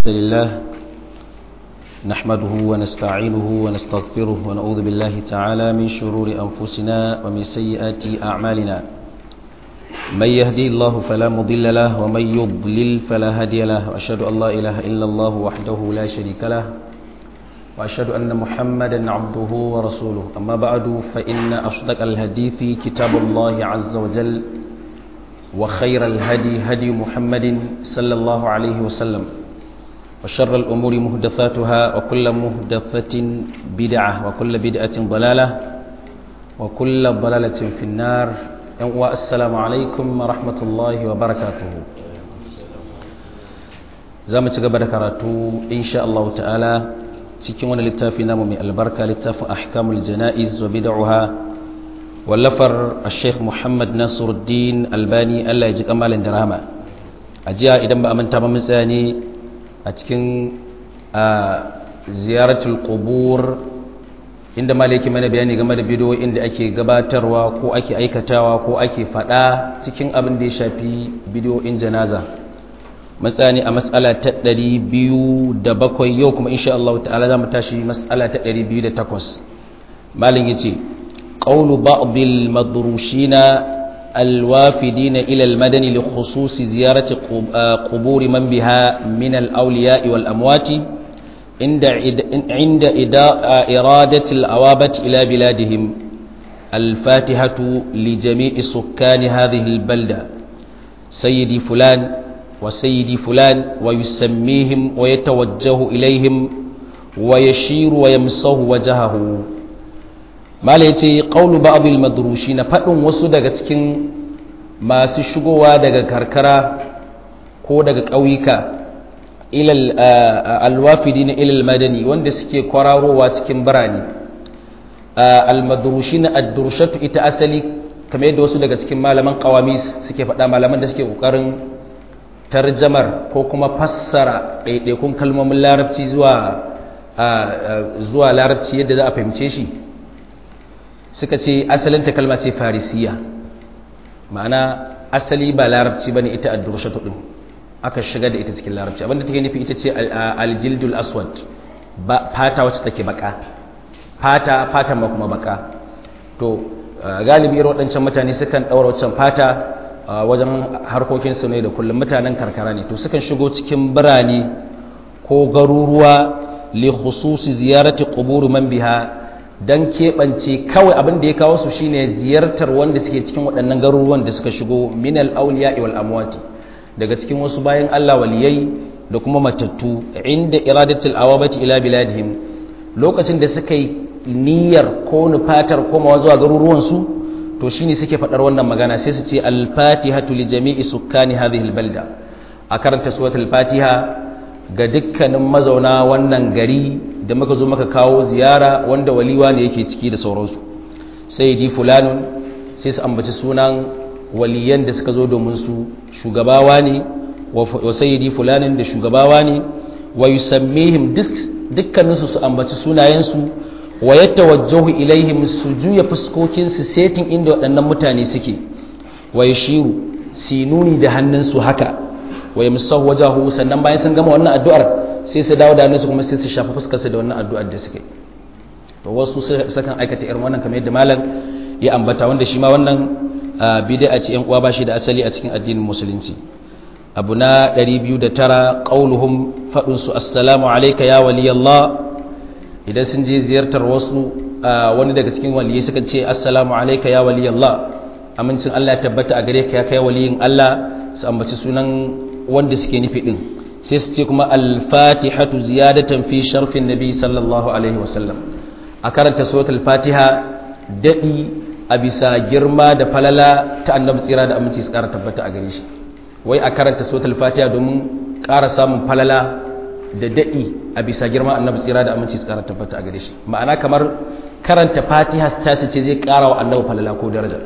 لله نحمده ونستعينه ونستغفره ونعوذ بالله تعالى من شرور أنفسنا ومن سيئات أعمالنا من يهدي الله فلا مضل له ومن يضلل فلا هادي له وأشهد أن لا إله إلا الله وحده لا شريك له وأشهد أن محمدا عبده ورسوله أما بعد فإن أصدق الحديث كتاب الله عز وجل وخير الهدي هدي محمد صلى الله عليه وسلم وشر الأمور محدثاتها وكل محدثة بدعة وكل بدعة ضلالة وكل ضلالة في النار والسلام عليكم ورحمة الله وبركاته زامن تقبل كراتو إن شاء الله تعالى cikin wani littafi namu mai albarka littafin ahkamul janaiz wa bid'uha wallafar Sheikh Muhammad Nasiruddin Albani Allah ya ji kamalin da rahama a jiya idan ba a manta ba mun tsaya ne a cikin ziyaratul qubur inda malaki mana bayani game da bidiyoyin da ake gabatarwa ko ake aikatawa ko ake fada cikin abin da ya shafi bidiyoyin janaza matsani a matsala ta 207 yau kuma insha Allah ta'ala zamu tashi matsala ta 208 malin yace qawlu ba'dil madrushina alwafidina ila almadani li khusus ziyarati qubur man biha min alawliya wal amwati inda iradati alawabati ila biladihim alfatihatu li jami'i sukkani hadhihi albalda sayyidi fulan وسيدي فلان ويسميهم ويتوجه إليهم ويشير ويمسه وجهه ما ليتي قول بعض المدروشين فأن وصدق تكين ما سشقوا دق كركرة كو دق قويكا إلى الوافدين إلى المدني واندسكي قراروا واتكين براني المدروشين الدرشة إتأسلي كما يدو وصدق تكين ما لمن قواميس سكي فأنا ما لمن دسكي وقرن tarjamar ko kuma fassara ɗaiɗaikun kalmomin larabci zuwa larabci yadda za a fahimce shi suka ce asalinta kalma ce farisiya ma'ana asali ba larabci ba ne ita addurshatu ɗin aka shiga da ita cikin larabci abinda take nufi ita ce aljildul aswad fata wacce take baka fata ma kuma baka to galibi irin waɗancan mutane sukan ɗaura waccan fata wajen harkokinsu ne da kullum mutanen karkara ne to sukan shigo cikin birane ko garuruwa li khususi ziyarati qubur man biha dan keɓance kawai abin da ya kawo su shine ziyartar wanda suke cikin waɗannan garuruwan da suka shigo min al-awliya wal amwati daga cikin wasu bayan Allah waliyai da kuma matattu inda iradatul awabati ila biladihim lokacin da suka yi niyyar ko nufatar komawa zuwa garuruwan su to shine suke faɗar wannan magana sai su ce al-fatihatu li jami'i sukkani hadhihi al-balda a karanta suratul fatiha ga dukkanin mazauna wannan gari da muka zo maka kawo ziyara wanda waliwa ne yake ciki da sauransu sayyidi fulanun sai su ambaci sunan waliyan da suka zo domin su shugabawa ne wa sayyidi fulanin da shugabawa ne wa yusammihim dukkaninsu su ambaci sunayensu wa yatawajjahu ilaihim su juya fuskokinsu setin inda waɗannan mutane suke wa yashiru sinuni da hannunsu haka wa yamsahu wajahu sannan bayan sun gama wannan addu'ar sai su dawo da hannunsu kuma sai su shafa fuskarsu da wannan addu'ar da suke to wasu sukan aikata irin wannan kamar yadda malam ya ambata wanda shi ma wannan bid'a ce yan uwa ba shi da asali a cikin addinin musulunci abu na 209 qauluhum fadunsu assalamu alayka ya waliyallah idan sun je ziyartar wasu wani daga cikin waliyai suka ce assalamu alayka ya waliyallah amincin Allah ya tabbata a gare ka ya kai waliyin Allah su ambaci sunan wanda suke nufi din sai su ce kuma al-fatihatu ziyadatan fi sharfin nabi sallallahu alaihi wasallam a karanta suratul fatiha dadi a bisa girma da falala ta annabi tsira da aminci su kara tabbata a gare shi wai a karanta suratul fatiha domin ƙara samun falala da daɗi a bisa girma annabi tsira da aminci tsara tabbata a gare shi ma'ana kamar karanta fatiha ta ce zai ƙara wa annabi falala ko daraja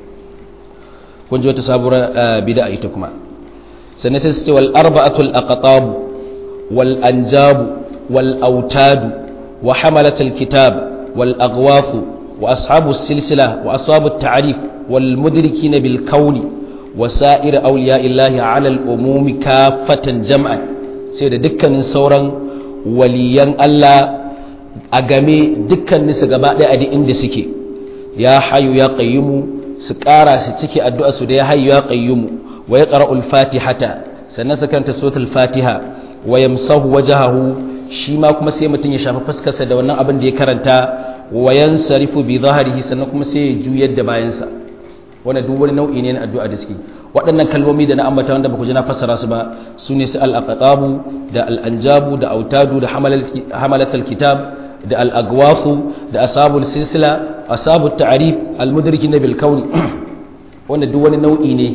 kun ji wata sabuwar bid'a ita kuma sannan sai su ce wal arba'atul aqtab wal anjab wal autad wa hamalatul kitab wal aghwaf wa ashabus silsila wa ashabut ta'rif wal mudrikina bil kauni wa sa'ir awliya illahi ala al umumi kafatan jam'an sai da dukkanin sauran waliyan Allah a game dukkaninsu gaba ɗaya a duk inda suke ya hayyu ya qayyumu su ƙara su cike addu'a su da ya hayyu ya qayyumu wa yaqra'ul fatihata sannan su karanta suratul fatiha wa yamsahu wajhahu shi ma kuma sai mutum ya shafa fuskarsa da wannan abin da ya karanta wa yansarifu bi dhahrihi sannan kuma sai ya juyar da bayansa wannan duk wani nau'i ne na addu'a da suke waɗannan kalmomi da na ambata wanda ba ku ji na fassara su ba su ne su al-aqtabu da al-anjabu da autadu da hamalatul kitab da al-agwafu da ashabul silsila ashabut ta'rib al-mudrikina bil kauni wannan duk wani nau'i ne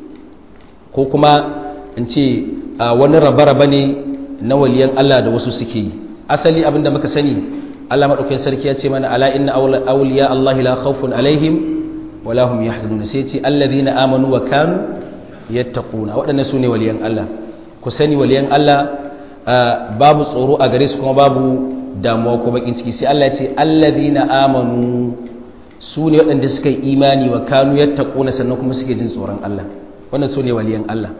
ko kuma in ce wani raba-raba ne na waliyan Allah da wasu suke yi asali abinda muka sani Allah madaukakin sarki ya ce mana ala inna awliya Allah la khawfun alaihim wala hum yahzanun sai ce alladhina amanu wa kanu yattaquna wadannan sune waliyan Allah ku sani waliyan Allah babu tsoro a gare su kuma babu damuwa ko bakin ciki sai Allah ya ce alladhina amanu sune wadanda suka yi imani wa kanu yattaquna sannan kuma suke jin tsoron Allah wannan sune waliyan Allah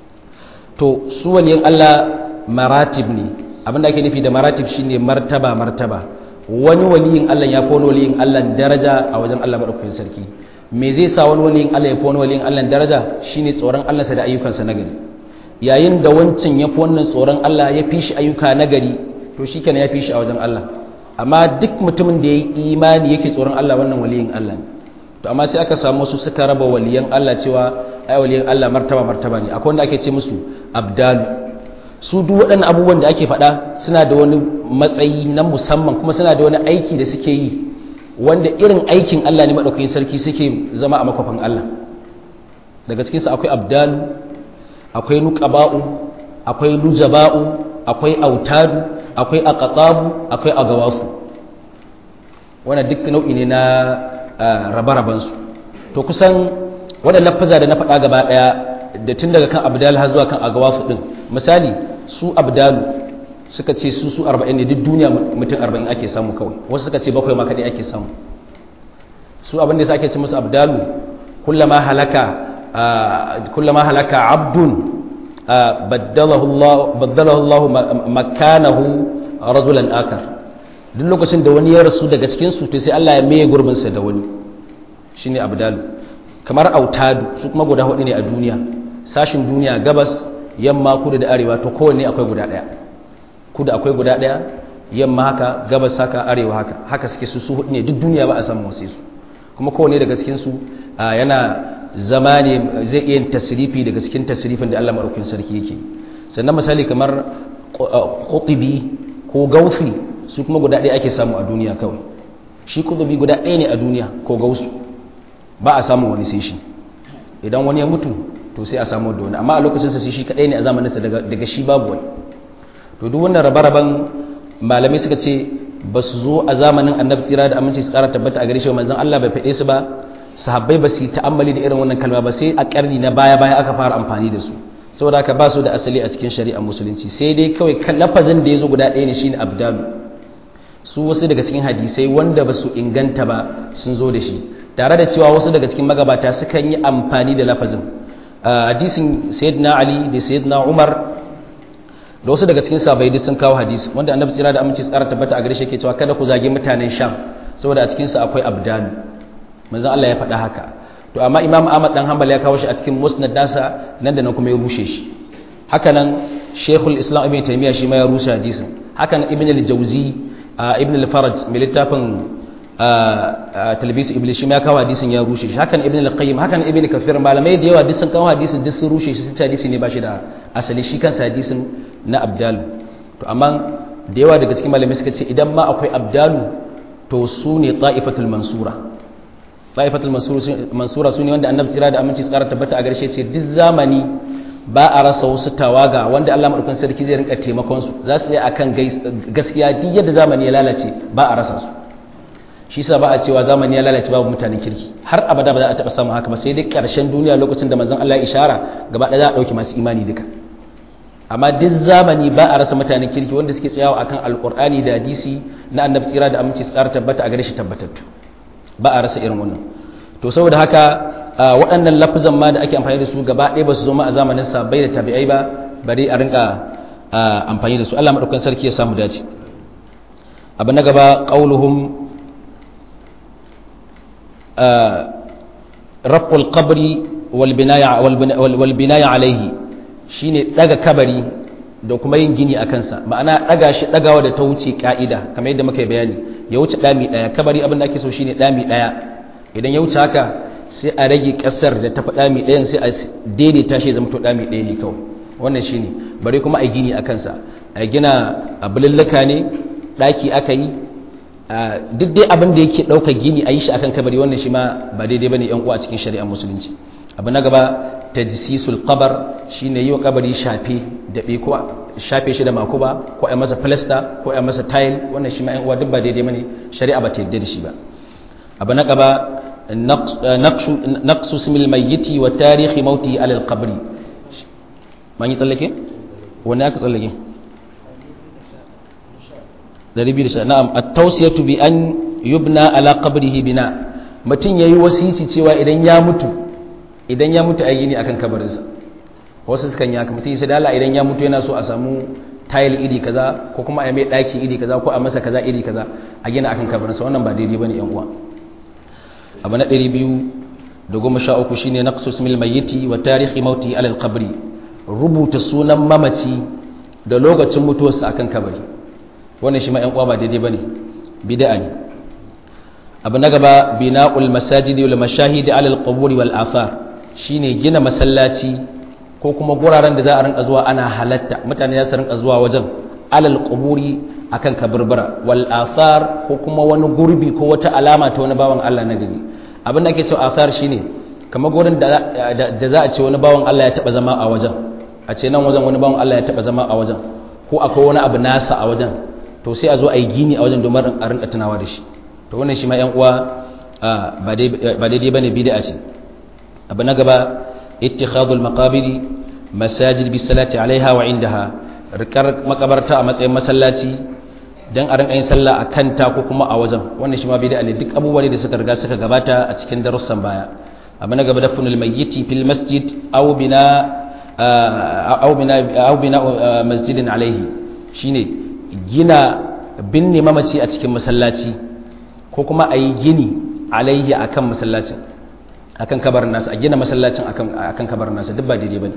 to su waliyan Allah maratib ne abinda ake nufi da maratib shine martaba wani waliyin Allah ya fi wani waliyin Allah daraja a wajen Allah madaukakin sarki me zai sa wani waliyin Allah ya fi wani waliyin Allah daraja shine tsoron Allah sa da ayyukansa nagari yayin da wancan ya fi wannan tsoron Allah ya fi shi ayyuka nagari to shikenan ya fi shi a wajen Allah amma duk mutumin da ya yi imani yake tsoron Allah wannan waliyin Allah ne to amma sai aka samu su suka raba waliyan Allah cewa ai waliyan Allah martaba ne akwai wanda ake ce musu abdalu su duk waɗannan abubuwan da ake faɗa suna da wani matsayi na musamman kuma suna da wani aiki da suke yi wanda irin aikin Allah ne maɗaukakin sarki suke zama a makwafin Allah daga cikinsu akwai abdalu akwai nuqaba'u akwai nujaba'u akwai autadu akwai aqtabu akwai agawafu wannan duk nau'i ne na rabe-rabensu to kusan waɗannan lafaza da na faɗa gaba ɗaya da tun daga kan abdal har zuwa kan agawafu ɗin misali su abdalu suka ce su 40 ne duk duniya mutum 40 ake samu kawai wasu suka ce 7 ma kadai ake samu su abin da ake ce musu abdalu kullama halaka abdun baddalahu Allah makanahu rajulan akar duk lokacin da wani ya rasu daga cikin su to sai Allah ya maye gurbin sa da wani shine abdalu kamar autadu su kuma guda hudu ne a duniya sashin duniya gabas yamma kudu da arewa to kowanne akwai guda daya kudu akwai guda daya yamma haka gabas haka arewa haka suke su hudu ne duk duniya ba a samu wasu su kuma kowanne daga cikin su yana zama ne zai iya tasrifi daga cikin tasrifin da Allah madaukakin sarki yake sannan misali kamar qutbi ko gaufi su kuma guda daya ake samu a duniya kawai shi qutbi guda daya ne a duniya ko gausu ba a samu wani sai shi idan wani ya mutu to sai a samu da wani amma a lokacin sa shi kadai ne a zamaninsa daga shi babu wani to duk wannan rabe-raben malamai suka ce ba su zo a zamanin annabi tsira da aminci su kara tabbata a gare shi manzon Allah bai faɗe su ba sahabbai ba su yi ta'ammali da irin wannan kalma ba sai a karni na baya aka fara amfani da su saboda haka ba su da asali a cikin shari'ar musulunci sai dai kawai lafazin da ya zo guda ɗaya ne shine abdalu su wasu daga cikin hadisai wanda ba su inganta ba sun zo da shi tare da cewa wasu daga cikin magabata sukan yi amfani da lafazin hadisin sayyidina ali da sayyidina umar da wasu daga cikin sahabbai duk sun kawo hadisi wanda annabi tsira da aminci tsara tabbata a gare shi yake cewa kada ku zage mutanen sham saboda a cikin su akwai abdan manzon Allah ya faɗa haka to amma imam ahmad dan hanbal ya kawo shi a cikin musnad nasa nan da nan kuma ya rushe shi haka nan shaykhul islam ibn taymiya shi ma ya rushe hadisin haka nan ibn al-jawzi ibn al-faraj mai littafin talbis iblis shi ma kawo hadisin ya rushe shi hakan ibn al-qayyim hakan ibn kathir malamai da yawa duk sun kawo hadisin duk sun rushe shi sun ce hadisi ne ba shi da asali shi kansa hadisin na abdalu to amma da yawa daga cikin malamai suka ce idan ma akwai abdalu to su ne ta'ifatul mansura su ne wanda annabi tsira da aminci tsara tabbata a garshe ce duk zamani ba a rasa wasu tawaga wanda Allah madaukakin sarki zai rinka taimakon su za su yi akan gaskiya duk yadda zamani ya lalace ba a rasa su shi sa ba a cewa zamani ya lalace babu mutanen kirki har abada ba za a taɓa samun haka ba sai dai ƙarshen duniya lokacin da manzon Allah ya ishara gaba ɗaya za a ɗauki masu imani duka amma duk zamani ba a rasa mutanen kirki wanda suke tsayawa akan alƙur'ani da hadisi na annabi tsira da aminci tsara tabbata a gare shi tabbatattu ba a rasa irin wannan to saboda haka waɗannan lafazan ma da ake amfani da su gaba ɗaya ba su zo ma a zamanin sahabbai da tabi'ai ba bari a rinka amfani da su. Allah madaukakin sarki ya samu dace. abu na gaba qauluhum raf'ul qabri wal binaya alaihi shine daga kabari da kuma yin gini a kansa, ma'ana daga shi dagawa da ta wuce ka'ida kamar yadda muka yi bayani, ya wuce dami daya. Kabari abin da ake so shine dami daya, idan ya wuce haka sai a rage kasar da ta fi dami dayan sai a daidaita shi zama to dami daya ne kawai. Wannan shine bare kuma a gini a kansa, a gina a bululluka ne, daki aka yi, duk dai abin da yake ɗauka gini a yi shi akan kabari, wannan shi ma ba daidai bane yan uwa a cikin shari'ar musulunci. abu na gaba tajsisul qabr shine yi wa kabari shafe dabe ko shafe shi da makuba ko ai masa plaster ko ai masa tile, wannan shi ma yan uwa duk ba daidai bane, shari'a ba ta yarda da shi ba. abu na gaba naqsu ismil mayyiti wa tarihi mauti ala al-qabri. man yi tsallake wani aka tsallake 200. na'am at-tawsiyatu bi an yubna ala qabrihi bina, mutun yayi wasici cewa idan ya mutu a gini akan kabarinsa. wasu sukan yi haka, mutun sai dala idan ya mutu yana so a samu tile iri kaza ko kuma a mai daki iri kaza ko a masa kaza iri kaza a gina akan kabarinsa. wannan ba daidai bane yan uwa. abu na 213 shine naqsu ismil mayyiti wa tarihi mauti ala al-qabri, rubuta sunan mamaci da lokacin mutuwarsa akan kabari. wannan shi ma ƴan uwa ba daidai bane, bid'a ne. abu na gaba bina'ul masajidi wal mashahidi ala al-qubur wal athar shine gina masallaci ko kuma guraren da za a rinka zuwa ana halatta, mutane za su rinka zuwa wajen ala al-quburi akan kaburbura wal athar ko kuma wani gurbi ko wata alama ta wani bawan Allah na gari. abin da ake cewa athar shine kamar gurin da za a ce wani bawan Allah ya taba zama a wajen, a ce nan wajen wani bawan Allah ya taba zama a wajen, ko akwai wani abu nasa a wajen, to sai a zo a yi gini a wajen domin a rinka tunawa da shi. to wannan shi ma yan uwa ba daidai bane, bid'a ce. abu na gaba ittikhadul maqabiri masajid bis salati alaiha wa indaha, rikar makabarta a matsayin masallaci dan a rinka yin sallah a kanta ko kuma a wajen. wannan shi ma bid'a ne, duk abubuwa ne da suka riga suka gabata a cikin darussan baya. abu na gaba dafnul mayyiti fil masjid aw bina masjidin alaihi shine gina binne mamaci a cikin masallaci ko kuma a yi gini alaihi akan masallacin, akan kabarin nasa, a gina masallacin akan kabarin nasa, duk ba daidai bane.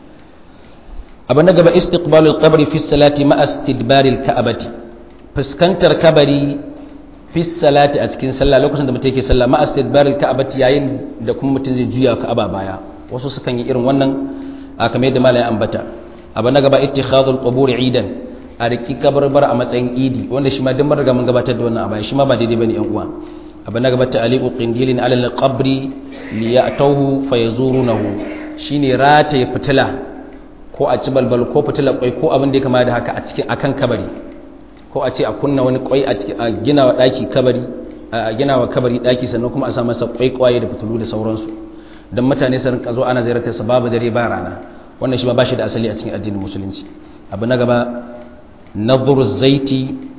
abu na gaba istiqbalul qabri fi salati ma istidbaril ka'bati, fuskantar kabari fi salati a cikin sallah lokacin da mutum yake sallah ma istidbaril ka'bati yayin da kuma mutum zai juya ka'aba baya. wasu sukan yi irin wannan kamar yadda malai ambata. abu na gaba ittikhadul qubur idan, a riki kabarbar a matsayin idi, wanda shi ma duk mun riga mun gabatar da wannan a baya, shi ma ba daidai bane yan uwa. abu na gaba ta'aliqu qindilin ala al-qabri li ya'tuhu fayazurunahu shine rataye fitila ko a ci balbal ko fitila kwai ko abin da ya kama da haka a cikin akan kabari, ko a ce a kunna wani kwai a cikin a gina wa daki kabari, a gina wa kabari daki sannan kuma a sa masa kwai kwaye da fitilu da sauransu dan mutane su rinka zo ana ziyartar sa babu dare ba rana. wannan shi ma bashi da asali a cikin addinin musulunci. abu na gaba نظر الزيت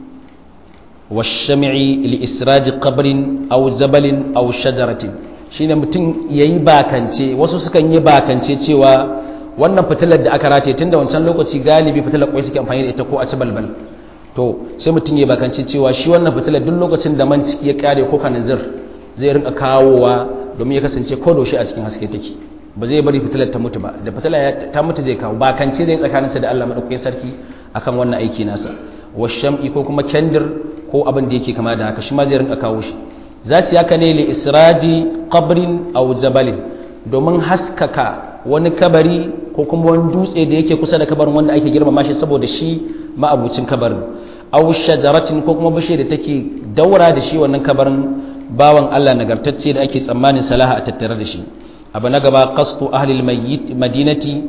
والشمع لإسراج قبر أو زبل أو شجرة shine mutum yayi bakance. wasu sukan yi bakance cewa wannan fitilar da aka rataye tunda wancan lokaci galibi fitilar kwai suke amfani da ita ko a ci balbal, to sai mutum yayi bakance cewa shi wannan fitilar duk lokacin da man ciki ya kare ko kananzir zai rinka kawowa domin ya kasance ko doshi a cikin haske take, ba zai bari fitilar ta mutu ba. da fitilar ta mutu zai kawo bakance zai tsakaninsa da Allah madaukakin sarki akan wannan aiki nasa. washam'i ko kuma kendir ko abin da yake kama da haka, shi ma zai rinka kawo shi. za su yaka ne li israji qabrin aw jabalin, domin haskaka wani kabari ko kuma wani dutse da yake kusa da kabarin wanda ake girmama shi saboda shi ma'abucin kabarin, aw shajaratin ko kuma bishe da take daura da shi wannan kabarin bawan Allah nagartacce da ake tsammanin salaha a tattare da shi. abu na gaba qasdu ahli al-mayyit madinati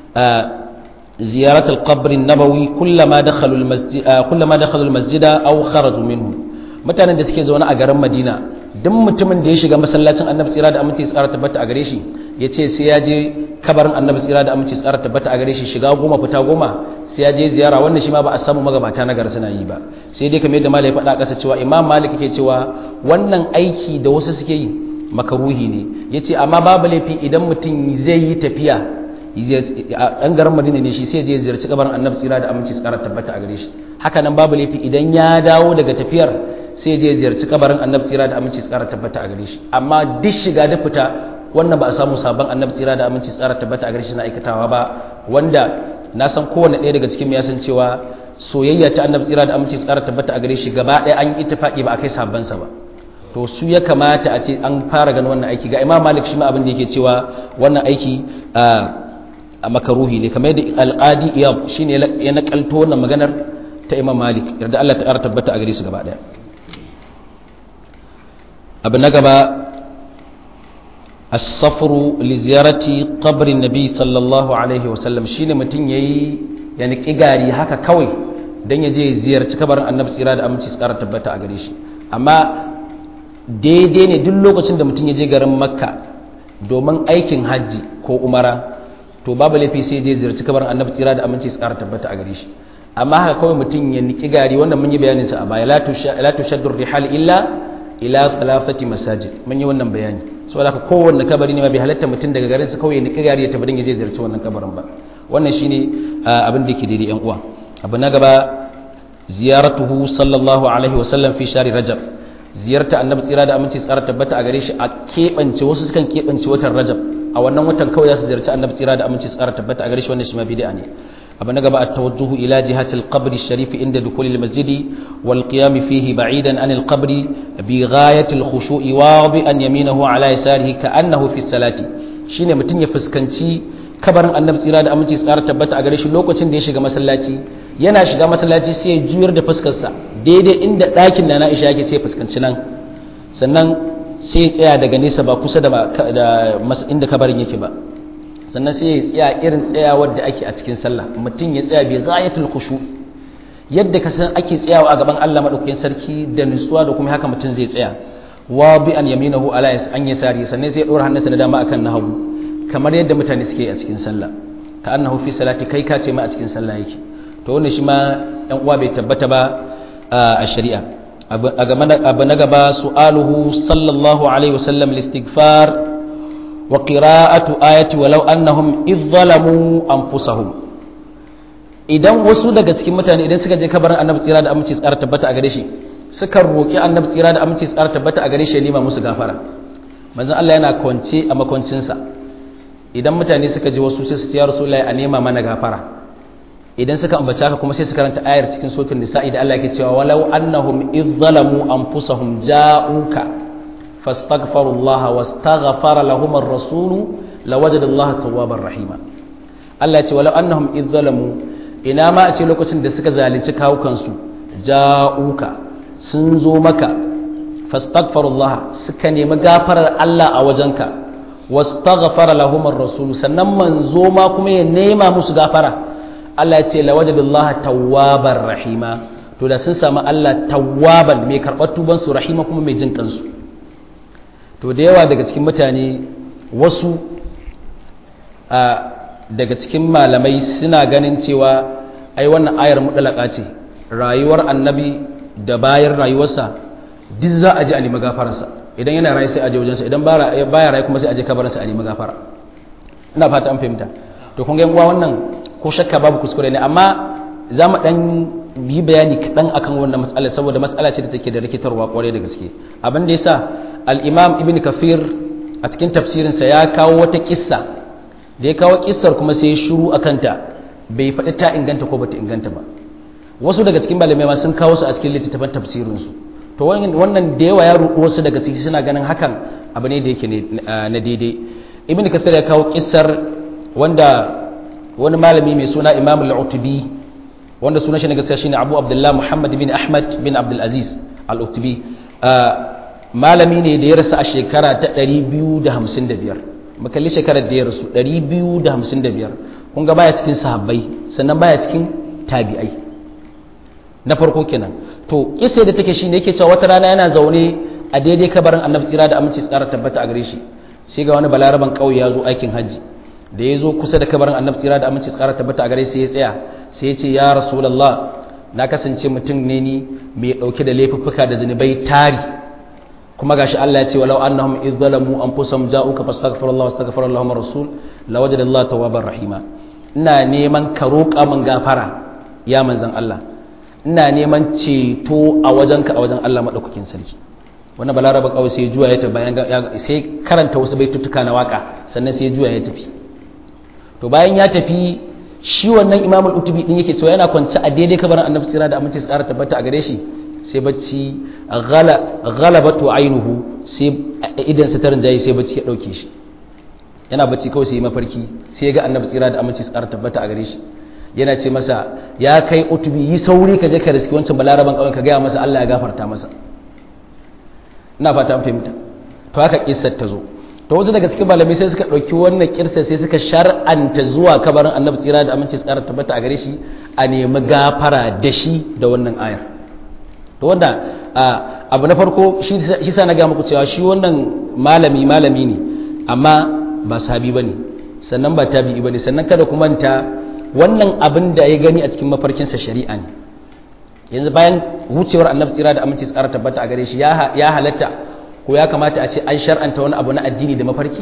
زيارة القبر النبوي كلما دخلوا المسجد أو خرجوا منه. mutanen da suke zaune a garin Madina, duk mutumin da ya shiga masallacin Annabi tsira da aminci tsara tabbata a gare shi yace sai ya je kabarin Annabi tsira da aminci tsara tabbata a gare shi shiga 10 fita 10 sai ya je ziyara, wannan shi ma ba a samu magabata na gar suna yi ba. sai dai kamar yadda malai ya faɗa ƙasa cewa Imam Malik yake cewa wannan aiki da wasu suke yi makaruhi ne, yace amma babu laifi idan mutum zai yi tafiya ɗan garin Madina ne shi sai je ziyarci kabarin Annabi tsira da aminci tsara tabbata a gare shi haka nan babu laifi idan ya dawo daga tafiyar sai je ziyarci kabarin Annabi tsira da aminci tsara tabbata a gare shi amma duk shiga da fita wannan ba a samu sabon Annabi tsira da aminci tsara tabbata a gare shi na aikatawa ba wanda na san kowanne ɗaya daga cikin mu ya san cewa soyayya ta Annabi tsira da aminci tsara tabbata a gare shi gaba ɗaya an yi ittifaqi ba a kai sabban sa ba to su ya kamata a ce an fara ganin wannan aiki ga Imam Malik shi ma abin da yake cewa wannan aiki a makaruhi ne kamar yadda Al-Qadi Iyad shine ya nakalto wannan maganar ta Imam Malik yarda Allah ta tabbata a gare su gaba ɗaya abu na gaba as-safru li ziyarati qabri nabi sallallahu alaihi wasallam shine mutun yayi ya niki gari haka kawai dan ya je ziyarci kabarin Annabi tsira da aminci tsara tabbata a gare shi amma daidai ne duk lokacin da mutun ya je garin Makka domin aikin haji ko umara to babu laifi sai je ziyarci kabarin Annabi tsira da aminci tsara tabbata a gare shi amma haka kawai mutun ya niki gari wannan mun yi bayanin sa a baya la tushaddu rihal illa ila thalathati masajid mun yi wannan bayani saboda haka kowanne kabari ne ma bai halatta mutum daga garin su kawai ne kigari ya tabbadin ya je ziyarci wannan kabarin ba wannan shine abin da yake daidai yan uwa abu na gaba ziyaratuhu sallallahu alaihi wasallam fi shari rajab ziyarta annabi tsira da aminci tsara tabbata a gare shi a kebance wasu sukan kebance watan rajab a wannan watan kawai za su ziyarci annabi tsira da aminci tsara tabbata a gare shi wannan shi ma bid'a ne abu na gaba at-tawajjuhu ila jihati al-qabr ash-sharif inda dukul al-masjid wal qiyam fihi ba'idan an al-qabr bi ghayati al-khushu'i wa bi an yaminahu ala yasarihi ka'annahu fi salati shine mutun ya fuskanci kabarin annabi tsira da aminci tsara tabbata a gare shi lokacin da ya shiga masallaci yana shiga masallaci sai ya juyar da fuskar sa daidai inda ɗakin da na Aisha yake sai ya fuskanci nan sannan sai ya tsaya daga nesa ba kusa da inda kabarin yake ba sannan sai ya tsaya irin tsayawar da ake a cikin sallah mutum ya tsaya bi ghayatul khushu yadda ka san ake tsayawa a gaban Allah madaukakin sarki da nutsuwa da kuma haka mutum zai tsaya wa bi an yaminahu ala an yasari sannan sai ya dora hannunsa na dama akan na hagu kamar yadda mutane suke a cikin sallah ka annahu fi salati kai ka ce ma a cikin sallah yake to wannan shi ma ɗan uwa bai tabbata ba a shari'a abu na gaba su'aluhu sallallahu alaihi wasallam al-istighfar wa qira'atu ayati walau annahum idh zalamu anfusahum idan wasu daga cikin mutane idan suka je kabarin annabi tsira da aminci tsara tabbata a gare shi suka roki annabi tsira da aminci tsara tabbata a gare shi ya nema musu gafara manzon Allah yana kwance a makoncinsa idan mutane suka je wasu sai su ce ya rasulullahi a nema mana gafara idan suka ambaci haka kuma sai su karanta ayar cikin suratul nisa'i da Allah yake cewa walau annahum idh zalamu anfusahum ja'uka fastaghfirullaha wastaghfara lahum ar-rasulu lawajadallaha tawwabar rahima Allah ya ce walau annahum idh zalamu ina ma a ce lokacin da suka zalunci kawukansu ja'uka sun zo maka fastaghfirullaha suka nemi gafarar Allah a wajenka wastaghfara lahum ar-rasul sannan manzo ma kuma ya nema musu gafara Allah ya ce lawajadallaha tawwabar rahima to da sun samu Allah tawwaban mai karɓar tuban su rahima kuma mai jin kansu to da yawa daga cikin mutane wasu daga cikin malamai suna ganin cewa ai wannan ayar mutlaka ce rayuwar annabi da bayan rayuwarsa duk za a ji a nemi gafararsa idan yana rayu sai a je wajensa idan baya rayu kuma sai a je kabarinsa a nemi gafara ina fata an fahimta to kun ga yan uwa wannan ko shakka babu kuskure ne amma za mu dan yi bayani kaɗan akan wannan matsala saboda matsala ce da take da rikitarwa kwarai da gaske abin da yasa al-imam ibn kafir a cikin tafsirinsa ya kawo wata kissa da ya kawo kissar kuma sai ya shiru akan ta bai faɗi ta inganta ko bata inganta ba wasu daga cikin malamai ma sun kawo su a cikin littattafan tafsirinsu to wannan da yawa ya ruɗu wasu daga ciki suna ganin hakan abu ne da yake na daidai ibn kafir ya kawo kissar wanda wani malami mai suna imam al-utubi wanda suna shi na gaskiya shine abu abdullah muhammad bin ahmad bin abdul aziz al-utubi malami ne da ya rasu a shekara ta 255 makalli shekarar da ya rasu 255 kun ga baya cikin sahabbai sannan baya cikin tabi'ai na farko kenan to kisa da take shine yake cewa wata rana yana zaune a daidai kabarin annabi tsira da aminci tsara tabbata a gare shi sai ga wani balaraban kauye ya zo aikin haji da ya zo kusa da kabarin annabi tsira da aminci tsara tabbata a gare sai ya tsaya sai ya ce ya rasulullah na kasance mutum ne ni mai dauke da laifuffuka da zunubai tari kuma gashi Allah ya ce walau annahum idh zalamu anfusahum ja'uka fastaghfirullaha wastaghfara lahum ar-rasul lawajadallaha tawwabar rahima. Ina neman ka roƙa min gafara ya manzon Allah, ina neman ceto a wajenka a wajen Allah madaukakin sarki. Wannan balaraba kawai sai juya ya tafi bayan sai karanta wasu baitutuka na waka sannan sai juya ya tafi. To bayan ya tafi shi wannan Imam al-Utubi din yake cewa yana kwance a daidai kabarin Annabi tsira da aminci tsara tabbata a gare shi sai bacci ghalabatu ainuhu sai idan sa tarin jayi sai bacci ya dauke shi. Yana bacci kawai sai mafarki sai ya ga Annabi tsira da aminci tsara tabbata a gare shi yana ce masa ya kai Utubi yi sauri ka je ka riski wancan balaraban kawai ka ga masa Allah ya gafarta masa. Ina fata an fahimta. To haka kissar ta zo. To wasu daga cikin malamai sai suka dauki wannan kissa sai suka shar'anta zuwa kabarin Annabi tsira da aminci tsara tabbata a gare shi a nemi gafara da shi da wannan ayar. To wanda abu na farko shi sa na ga muku cewa shi wannan malami ne amma ba sahabi bane sannan ba tabi'i bane sannan kada ku manta wannan abin da ya gani a cikin mafarkinsa shari'a ne. Yanzu bayan wucewar Annabi tsira da aminci tsara tabbata a gare shi ya halatta ko ya kamata a ce an shar'anta wani abu na addini da mafarki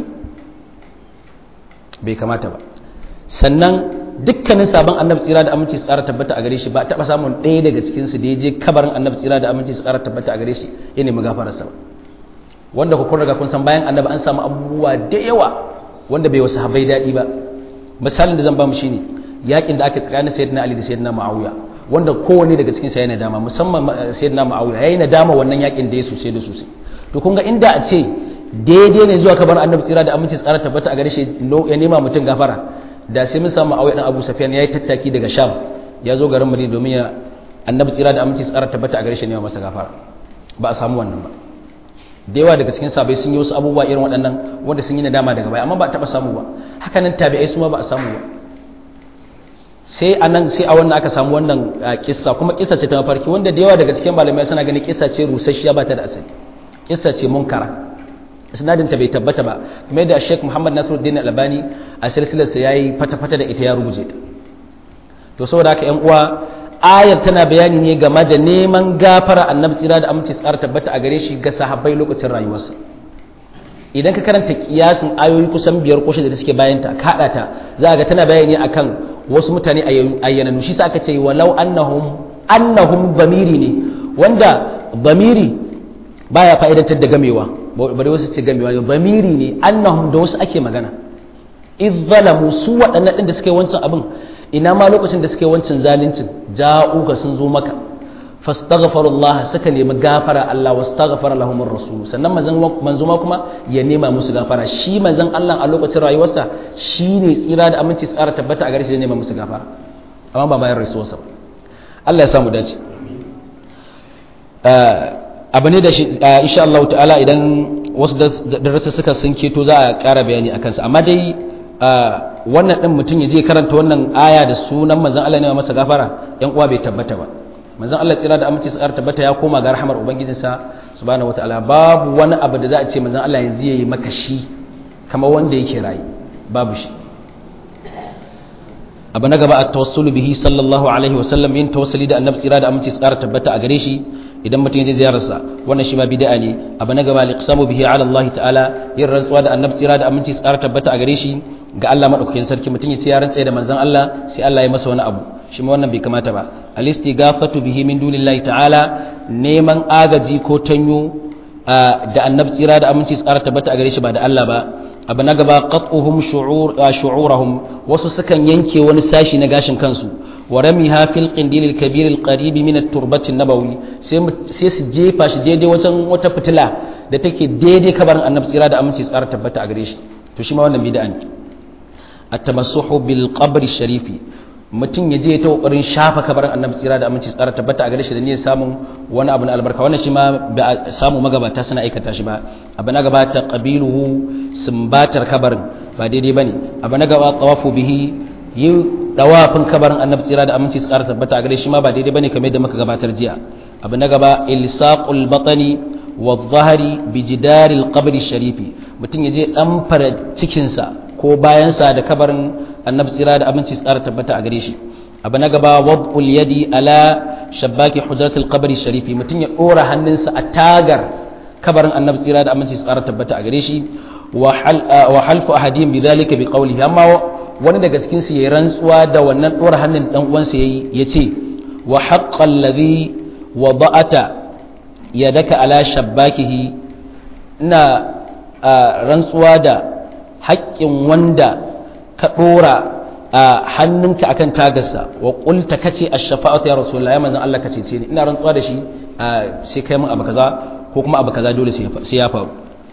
bai kamata ba. Sannan dukkanin sabon Annabi tsira da aminci tsara tabbata a gare shi ba taba samun ɗaya daga cikin su da ya je kabarin Annabi tsira da aminci tsara tabbata a gare shi ya nemi gafararsa ba. Wanda ku kun riga kun san bayan Annabi an samu abubuwa da yawa wanda bai wasu sahabbai daɗi ba. Misalin da zan ba mu shine yakin da ake tsakanin Sayyidina Ali da Sayyidina Muawiya wanda kowanne daga cikin sa yana nadama, musamman Sayyidina Muawiya yayi nadama wannan yakin da ya sosai da sosai. To kun ga inda a ce daidai ne zuwa kabarin Annabi tsira da aminci tsara tabbata a gare shi ya nema mutum gafara da sai mun samu Muawiya dan Abu Sufyan yayi tattaki daga Sham ya zo garin Madina domin ya Annabi tsira da aminci tsara tabbata a gare shi nema masa gafara. Ba a samu wannan ba. Da yawa daga cikin sahabbai sun yi wasu abubuwa irin waɗannan wanda sun yi nadama daga baya amma ba a taɓa samu ba. Haka nan tabi'ai su ma ba a samu ba. Sai a wannan aka samu wannan kissa kuma kissa ce ta mafarki wanda da yawa daga cikin malamai suna ganin kissa ce rusasshiya ba ta da asali. Kissa ce munkara. Isnadin ta bai tabbata ba kamar yadda Sheikh Muhammad Nasiruddin Albani a silsilarsa yayi fata-fata da ita ya rubuce ta. To saboda haka ƴan uwa ayar tana bayani ne game da neman gafara Annabi tsira da aminci tsara tabbata a gare shi ga sahabbai lokacin rayuwarsa. Idan ka karanta kiyasin ayoyi kusan 5 ko 6 da suke bayan ta ka hada ta za ga tana bayani akan wasu mutane ayyananu shi sa aka ce walau annahum bamiri ne wanda bamiri baya fa'idantar da gamewa ba da wasu ce gamewa bamiri ne annahum da wasu ake magana idh zalamu su waɗannan din da suke wancan abin ina ma lokacin da suke wancan zalincin ja'uka sun zo maka fastaghfirullah suka nemi gafara Allah wastaghfara lahumur rasul sannan manzo ma kuma ya nema musu gafara shi manzon Allah a lokacin rayuwarsa shine tsira da aminci tsara tabbata a gare shi ya nema musu gafara amma ba bayan rasuwarsa Allah ya samu dace abu ne da shi insha Allah ta'ala idan wasu darasa suka sun keto za a ƙara bayani akan sa amma dai wannan din mutum ya je karanta wannan aya da sunan manzon Allah ne masa gafara yan uwa bai tabbata ba manzon Allah tsira da aminci tsara tabbata ya koma ga rahmar ubangijinsa subhanahu wataala babu wani abu da za a ce manzon Allah yanzu yayi maka shi kamar wanda yake rayi babu shi abu na gaba at-tawassulu bihi sallallahu alaihi wasallam yin tawassuli da annabi tsira da aminci tsara tabbata a gare shi idan mutum ya je ziyararsa wannan shi ma bid'a ne abu na gaba liqsamu bihi ala Allah ta'ala yin rantsuwa da annabi tsira da aminci tsara tabbata a gare shi ga Allah madaukakin sarki mutum ya ce ya rantsa da manzon Allah sai Allah ya masa wani abu shi ma wannan bai kamata ba al-istighafatu bihi min dunillahi ta'ala neman agaji ko tanyo da annabi tsira da aminci tsara tabbata a gare shi ba da Allah ba abu na gaba qat'uhum shu'urahum wasu sukan yanke wani sashi na gashin kansu wa ramiha fil qindil al-kabir al-qarib min at-turbati an-nabawi sai su jefa shi daidai wajen wata fitila da take daidai kabarin annabi tsira da aminci tsara tabbata a gare shi to shi ma wannan bid'a ne at-tamassuhu bil qabr sharifi mutum ya je ta kokarin shafa kabarin annabi tsira da aminci tsara tabbata a gare shi da ne samun wani abu na albarka wannan shi ma ba samu magabata suna aikata shi ba abu na gaba ta qabiluhu sumbatar kabarin ba daidai bane abu na gaba tawafu bihi yi dawafin kabarin annabi tsira da aminci tsara tabbata a gare shi ma ba daidai bane kamar yadda muka gabatar jiya abu na gaba ilsaqul batani wadh-dhahri bi jidaril qabr sharifi mutum ya je dan fara cikin sa ko bayansa da kabarin annabi tsira da abinci tsara tabbata a gare shi abu na gaba wad'ul yadi ala shabbaki hujratul qabri sharifi mutum ya dora hannunsa a tagar kabarin annabi tsira da aminci su ƙara tabbata a gare shi wa halfu ahadin bidhalika biqawlihi amma wani daga cikin su yayi rantsuwa da wannan dora hannun dan uwansa yayi yace wa haqqal ladhi wada'ata yadaka ala shabbakihi ina rantsuwa da haƙƙin wanda ka dora hannunka akan tagarsa wa qulta kace ash-shafa'atu ya rasulullah ya manzon Allah kace ce ni ina rantsuwa da shi sai kai mun abu kaza ko kuma abu kaza dole sai ya faru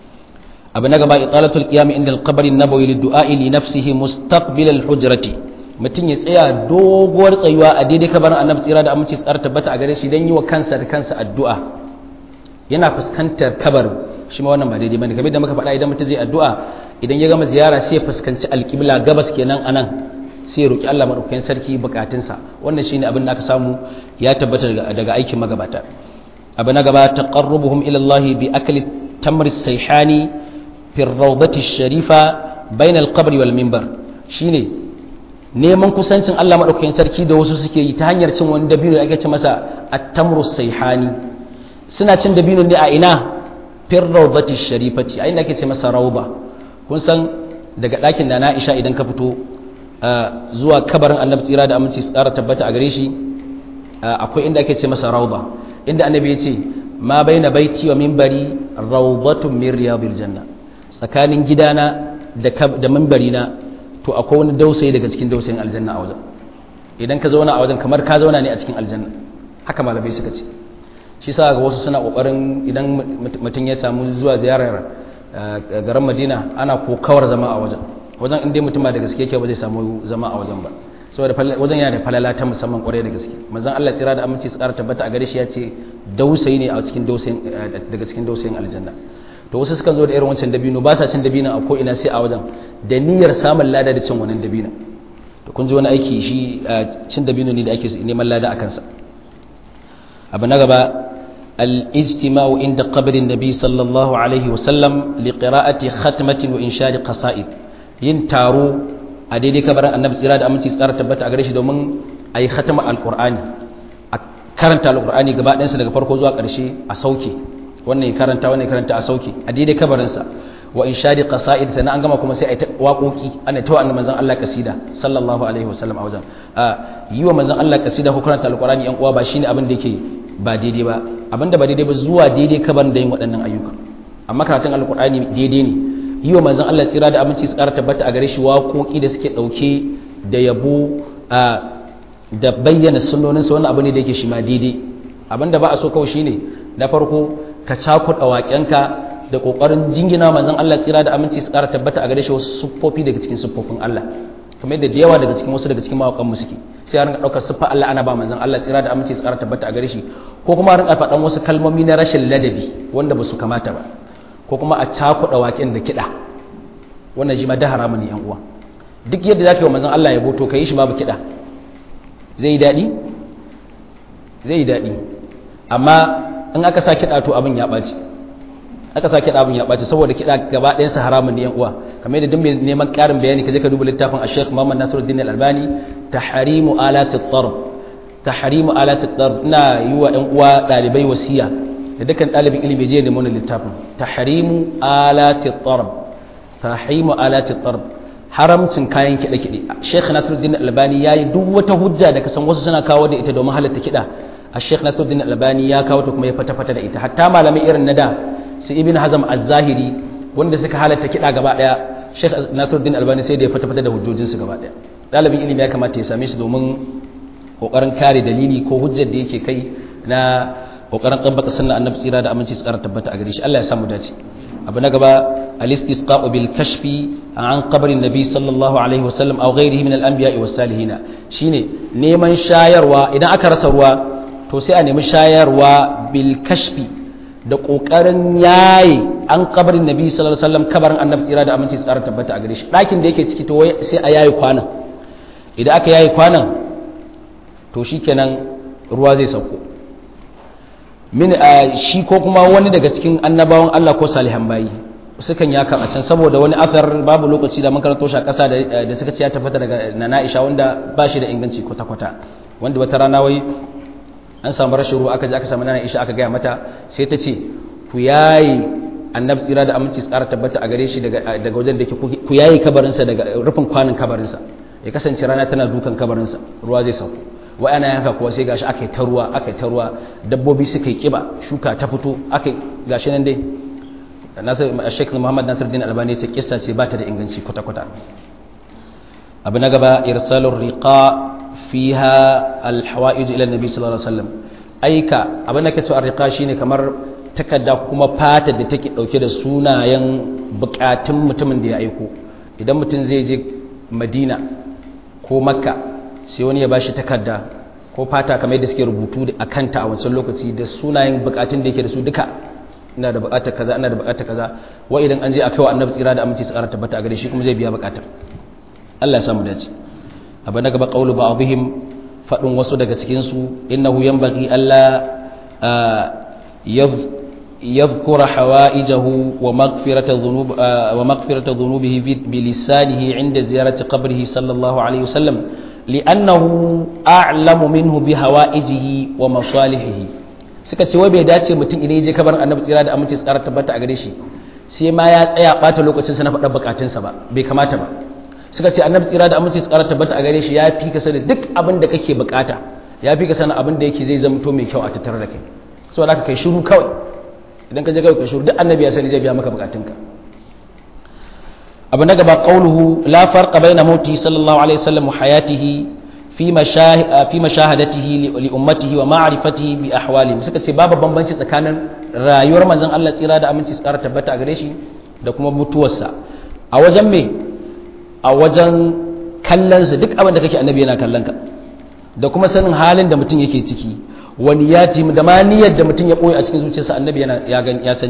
abu na gaba italatul qiyam inda al-qabr an-nabawi lid-du'a li nafsihi mustaqbil al-hujrati mutun ya tsaya doguwar tsayuwa a daidai kabarin annabi tsira da aminci tsar tabbata a gare shi dan yi wa kansa da kansa addu'a yana fuskantar kabarin shi ma wannan ba daidai bane kamar da muka faɗa idan mutum zai addu'a idan ya gama ziyara sai ya fuskanci al-qibla gabas kenan anan sai ya roki Allah madaukakin sarki bukatunsa wannan shine abin da aka samu ya tabbata daga aikin magabata abu na gaba taqarrubuhum ila Allah bi akli tamr as-sayhani fi rawdati sharifa bain al-qabr wal minbar shine neman kusancin Allah madaukakin sarki da wasu suke yi ta hanyar cin wani dabino da ake ce masa at-tamru sayhani suna cin dabino ne a ina fi rawdati sharifati a inda ake ce masa rawba kun san daga ɗakin da na Aisha idan ka fito zuwa kabarin Annabi tsira da aminci tsara tabbata a gare shi akwai inda ake ce masa rawba inda Annabi ya ce ma baina baiti wa minbari rawdatun min riyadil janna tsakanin gidana da mimbarina to akwai wani dausayi daga cikin dausayin aljanna a wajen idan ka zauna a wajen kamar ka zauna ne a cikin aljanna haka malamai suka ce shi sa ga wasu suna kokarin idan mutum ya samu zuwa ziyarar garin Madina ana kokawar zama a wajen inda mutum ba da gaske yake ba zai samu zama a wajen ba saboda wajen yana da falala ta musamman kwarai da gaske manzon Allah tsira da aminci su ƙara tabbata a gare shi ya ce dausayi ne a cikin dausayin daga cikin dausayin aljanna to wasu sukan zo da irin wancan dabino ba sa cin dabino a ko'ina sai a wajen da niyyar samun lada da cin wannan dabino to kun ji wani aiki shi cin dabino ne da ake neman lada a kansa abu na gaba al-ijtima'u inda qabrin nabi sallallahu alaihi wasallam li qira'ati khatmatin wa inshadi qasaid yin taro a daidai kabarin annabi tsira da aminci tsara tabbata a gare shi domin ayi khatama al-qur'ani a karanta al-qur'ani gaba ɗayansa daga farko zuwa ƙarshe a sauke wannan karanta a sauki a daidai kabarinsa wa inshadi qasaid sannan an gama kuma sai a yi waƙoƙi ana ta wa'annan manzon Allah kasida sallallahu alaihi wasallam a wajen yi wa manzon Allah kasida ko karanta alqur'ani yan uwa ba shine abin da yake ba daidai ba abin da ba daidai ba zuwa daidai kabarin da yin waɗannan ayyuka amma karatun alqur'ani daidai ne yi wa manzon Allah tsira da aminci su ƙara tabbata a gare shi waƙoƙi da suke ɗauke da yabo da bayyana sunnoninsa wannan abu ne da yake shi ma daidai abin da ba a so kawai shine na farko ka cakuɗa waƙenka da ƙoƙarin jingina manzon Allah tsira da aminci su ƙara tabbata a gare shi wasu siffofi daga cikin siffofin Allah kamar yadda da yawa daga cikin wasu daga cikin mawaƙan suke sai a rinka ɗaukar siffa Allah ana ba manzon Allah tsira da aminci su ƙara tabbata a gare shi ko kuma a rinka faɗan wasu kalmomi na rashin ladabi wanda ba su kamata ba ko kuma a cakuɗa waƙen da kiɗa wannan shi ma da haramun ne ƴan uwa duk yadda zaka yi wa manzon Allah yabo to ka yi shi babu kiɗa zai yi daɗi zai yi daɗi amma in aka sa kiɗa to abin ya ɓaci saboda kiɗa gaba ɗayansa haramun ne yan uwa kamar yadda duk mai neman ƙarin bayani ka je ka duba littafin Sheikh Muhammad Nasiruddin Al-Albani tahrimu alati tarb ina yi wa yan uwa ɗalibai wasiya da dukkan ɗalibin ilimi je ne mun littafin tahrimu alati tarb haramcin kayan kiɗe-kiɗe Sheikh Nasiruddin Al-Albani yayi duk wata hujja da kasan wasu suna kawo da ita domin halatta kiɗa Sheikh Nasiruddin Al-Albani ya kawo ta kuma ya fata-fata da ita hatta malamai irin na da su Ibn Hazm Az-Zahiri wanda suka halatta kiɗa gaba ɗaya Sheikh Nasiruddin Al-Albani sai da ya fata-fata da hujjojinsu gaba ɗaya ɗalibin ilimi ya kamata ya same shi domin kokarin kare dalili ko hujjar da yake kai na kokarin tabbata sunnar annabi tsira da aminci tsara tabbata a gare shi Allah ya samu dace abu na gaba al-istisqa'u bil kashfi an qabrin nabi sallallahu alaihi wasallam aw ghayrihi min al-anbiya'i was salihin shine neman shayarwa idan aka rasa ruwa to sai a nemi shayarwa bil kashfi da kokarin yayi an kabarin nabi sallallahu alaihi wasallam kabarin annabi tsira da aminci tsara tabbata a gare shi dakin da yake ciki to sai a yayi kwanan idan aka yayi kwanan to shikenan ruwa zai sauko min shi ko kuma wani daga cikin annabawan Allah ko salihan bayi sukan yaka a can saboda wani athar babu lokaci da mun karanto shi a kasa da suka ce ya tabbata daga Nana Aisha wanda ba shi da inganci kwata-kwata wanda wata rana wai an samu rashin ruwa aka je aka samu Nana Aisha aka gaya mata sai ta ce ku yayi annabi tsira da aminci tsara tabbata a gare shi daga wajen da yake ku yayi kabarinsa daga rufin kwanin kabarinsa ya kasance rana tana dukan kabarinsa ruwa zai sauko wa ana yanka kuwa sai gashi aka yi ta ruwa dabbobi suka yi kiba shuka ta fito aka gashi nan dai Sheikh Muhammad Nasiruddin Albani ya ce kissa ce ba ta da inganci kwata-kwata abu na gaba irsalur riqa fiha alhawa'ij ila annabi sallallahu alaihi wasallam aika abin da kace arriqa shine kamar takarda kuma fata da take dauke da sunayen bukatun mutumin da ya aiko idan mutum zai je Madina ko Makka sai wani ya bashi takarda ko fata kamar yadda suke rubutu a kanta a wancan lokaci da sunayen bukatun da yake da su duka ina da bukatar kaza ina da bukatar kaza wa idan an je akai wa annabi tsira da aminci tsara tabbata a gare shi kuma zai biya bukatar Allah ya samu dace abu na gaba qaulu ba'dihim fadin wasu daga cikin su innahu yanbaghi alla yadhkura hawaijahu wa maghfirata dhunubihi bi lisanihi 'inda ziyarati qabrihi sallallahu alaihi wasallam li'annahu a'lamu minhu bi hawaijihi wa masalihihi suka ce wai bai dace mutum idan je kabarin annabi tsira da aminci tsara tabbata a gare shi sai ma ya tsaya bata lokacin sa na faɗa bukatunsa ba bai kamata ba suka ce annabi tsira da aminci tsara tabbata a gare shi ya fi ka sani duk abin da kake bukata ya fi ka sani abin da yake zai zamto mai kyau a tattare da kai saboda haka kai shiru kawai idan ka je kawai ka shiru duk annabi ya sani zai biya maka bukatunka abu na gaba qauluhu la farqa baina mauti sallallahu alaihi wasallam wa hayatihi fi mashahadatihi li ummatihi wa ma'rifatihi bi ahwalihim suka ce babu bambanci tsakanin rayuwar manzon Allah tsira da aminci tsara tabbata a gare shi da kuma mutuwarsa a wajen me a wajen kallon sa duk abin da kake annabi yana kallon ka da kuma sanin halin da mutum yake ciki wani yati da ma niyyar da mutum ya boye a cikin zuciyarsa annabi yana ya sani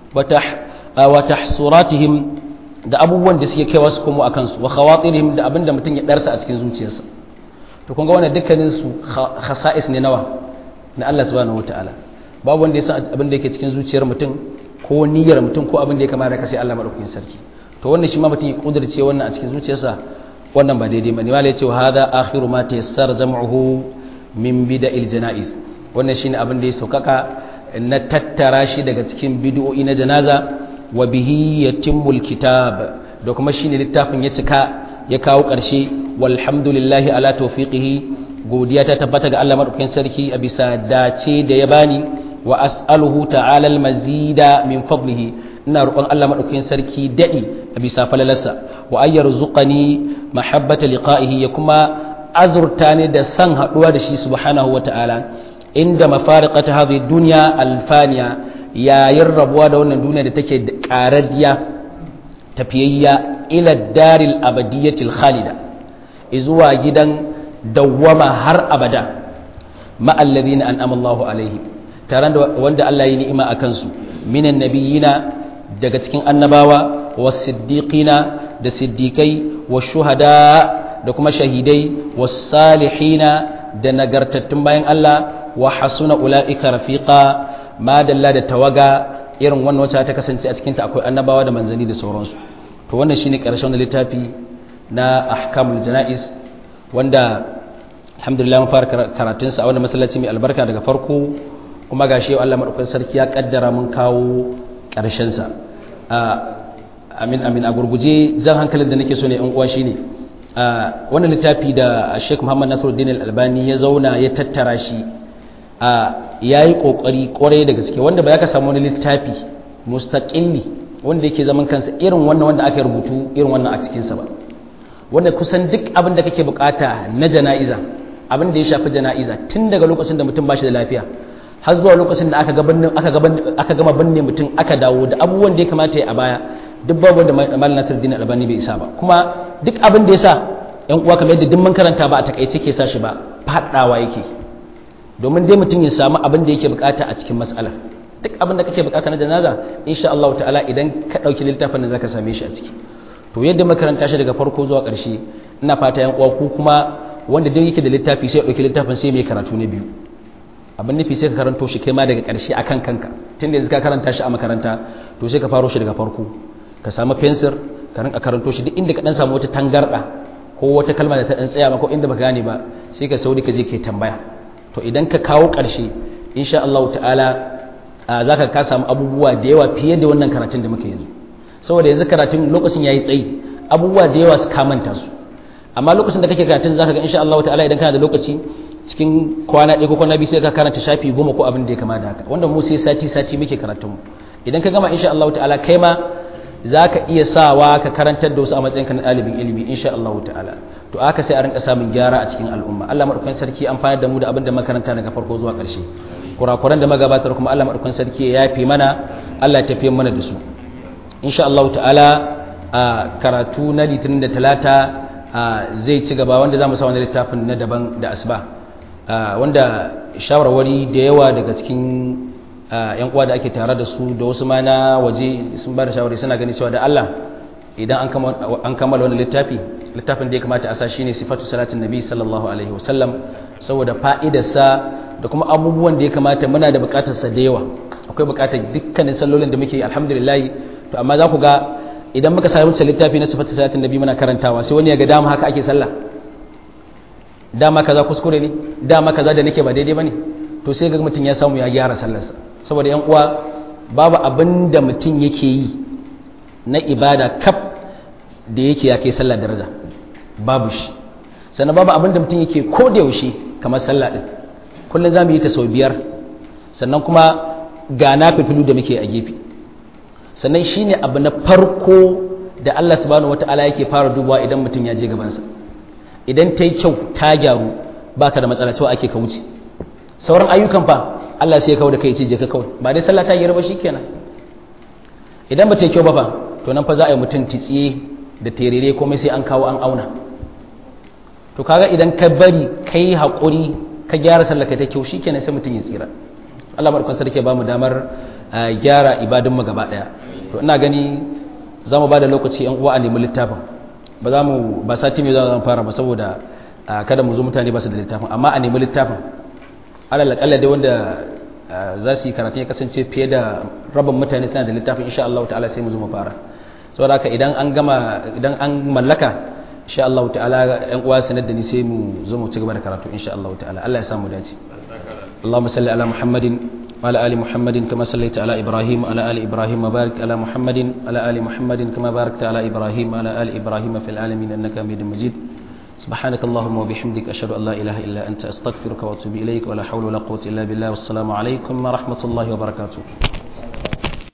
wa tahsuratihim da abubuwan da suke kaiwa su komo akan su wa khawatirihim da abin da mutum ya darsa a cikin zuciyarsa to kun ga wannan dukkanin su khasa'is ne nawa na Allah subhanahu wataala babu wanda ya san abin da yake cikin zuciyar mutum ko niyyar mutum ko abin da ya kamata ka sai Allah madaukakin sarki to wannan shi ma mutum ya kudirce wannan a cikin zuciyarsa wannan ba daidai bane wala yace hadha akhiru ma tayassara jam'uhu min bida'il janaiz wannan shine abin da ya saukaka na tattara shi daga cikin bid'o'i na janaza wa bihi yatimmul kitab da kuma shine littafin ya cika ya kawo ƙarshe walhamdulillahi ala tawfiqihi godiya ta tabbata ga Allah madaukakin sarki a bisa dace da ya bani wa as'aluhu ta'ala al-mazida min fadlihi ina roƙon Allah madaukakin sarki dadi a bisa falalarsa wa ayyarzuqani mahabbata liqa'ihi ya kuma azurta ne da san haduwa da shi subhanahu wa ta'ala inda mafariqata hadhihi dunya alfaniya yayin rabuwa da wannan duniya da take da ƙarariya tafiyayya ila daril abadiyatil khalida izuwa gidan dawwama har abada ma alladhina an'ama Allahu alaihim taran da wanda Allah ya ni'ima akan su minan nabiyina daga cikin annabawa was siddiqina da siddiqai was shuhada da kuma shahidai was salihina da nagartattun bayan Allah wa hasuna ulaika rafiqa ma dalla da tawaga irin wannan wacce ta kasance a cikin ta akwai annabawa da manzanni da sauransu to wannan shine karshen littafi na ahkamul janaiz wanda alhamdulillah mun fara karatun sa a wannan masallaci mai albarka daga farko kuma gashi Allah madaukakin sarki ya kaddara mun kawo karshen sa amin a gurguje jan hankalin da nake so ne yan uwa shine wannan littafi da Sheikh Muhammad Nasiruddin Al-Albani ya zauna ya tattara shi yayi kokari kwarai da gaske wanda ba ya ka samu wani littafi mustaqilli wanda yake zaman kansa irin wannan wanda aka rubutu irin wannan a cikinsa ba wanda kusan duk abin da kake bukata na jana'iza abin da ya shafi jana'iza tun daga lokacin da mutum ba shi da lafiya har zuwa lokacin da aka gama binne mutum aka dawo da abubuwan da ya kamata ya a baya duk babu wanda Malam Nasiruddin Albani bai isa ba kuma duk abin da ya sa yan uwa kamar yadda duk mun karanta ba a takaice ke sa shi ba fadawa yake domin dai mutum ya samu abin da yake bukata a cikin mas'alar duk abin da kake bukata na janaza insha Allah ta'ala idan ka dauki littafin nan zaka same shi a ciki to yadda makaranta shi daga farko zuwa ƙarshe ina fata yan uwa ku kuma wanda duk yake da littafi sai ya dauki littafin sai mai karatu na biyu abin nufi sai ka karanto shi kai ma daga ƙarshe akan kanka tunda yanzu ka karanta shi a makaranta to sai ka faro shi daga farko ka samu fensir ka rinka karanto shi duk inda ka dan samu wata tangarda ko wata kalma da ta dan tsaya maka ko inda baka gane ba sai ka sauri ka je kai tambaya to idan ka kawo ƙarshe insha Allah ta'ala zaka ka samu abubuwa da yawa fiye da wannan karatun da muke yanzu saboda yanzu karatun lokacin yayi tsayi abubuwa da yawa su kamanta su amma lokacin da kake karatun zaka ga insha Allah ta'ala idan kana da lokaci cikin kwana ɗaya ko kwana biyu sai ka karanta shafi 10 ko abin da ya kama da haka wanda mu sai sati muke karatun mu idan ka gama insha Allah ta'ala kai ma zaka iya sawa ka karantar da wasu a matsayin ka na ɗalibin ilimi insha Allah ta'ala to aka sai a rinka samun gyara a cikin al'umma Allah madaukakin sarki amfani da mu da abin da makaranta daga farko zuwa ƙarshe kurakuran da magabatar kuma Allah madaukakin sarki ya yafe mana Allah ya tafiye mana da su insha Allah ta'ala a karatu na litinin da talata zai ci gaba wanda zamu sa wani littafin na daban da asuba wanda shawarwari da yawa daga cikin yan uwa da ake tare da su da wasu ma na waje sun ba da shawari suna gani cewa da Allah idan an kammala wannan littafin da ya kamata a sa shine sifatu salatin nabi sallallahu alaihi wasallam saboda fa'idarsa da kuma abubuwan da ya kamata muna da bukatarsa da yawa akwai bukatar dukkanin sallolin da muke alhamdulillah to amma za ku ga idan muka sami littafi na sifatu salatin nabi muna karantawa sai wani ya ga dama haka ake sallah dama kaza kuskure ne dama kaza da nake ba daidai bane to sai ga mutum ya samu ya gyara sallarsa saboda yan uwa babu abin da mutum yake yi na ibada kaf da yake ya kai sallah daraja babu shi sannan babu abin da mutum yake ko da yaushe kamar sallah din kullum zamu yi ta sau 5 sannan kuma ga na fifilu da muke a gefe sannan shine abu na farko da Allah subhanahu wataala yake fara dubawa idan mutum ya je gabansa idan ta yi kyau ta gyaru baka da matsala cewa ake ka wuce sauran ayyukan fa Allah sai ya kawo da kai ce je ka kawai ba dai sallah ta gyaru ba shikenan idan ba ta yi kyau ba fa to nan fa za a yi mutum titsiye da terere komai sai an kawo an auna to kaga idan ka bari kai haƙuri ka gyara sallah ka ta kyau shikenan sai mutum ya tsira Allah madaukakin sarki ba mu damar gyara ibadun mu gaba daya to ina gani za mu ba da lokaci yan uwa a nemi littafin ba sati mai zama fara ba saboda kada mu zo mutane ba su da littafin amma a nemi littafin alal akalla dai wanda za su yi karatu ya kasance fiye da rabin mutane suna da littafin insha Allah ta'ala sai mu zo mu fara saboda haka idan an mallaka insha Allah ta'ala yan uwa sanar da ni sai mu zo mu ci gaba da karatu insha Allah ta'ala Allah ya samu dace Allahumma salli ala Muhammadin وعلى آل محمد كما صليت على إبراهيم وعلى آل إبراهيم وبارك على محمد وعلى آل محمد كما باركت على إبراهيم وعلى آل إبراهيم في العالمين إنك حميد مجيد سبحانك اللهم وبحمدك أشهد أن لا إله إلا أنت أستغفرك وأتوب إليك ولا حول ولا قوة إلا بالله والسلام عليكم ورحمة الله وبركاته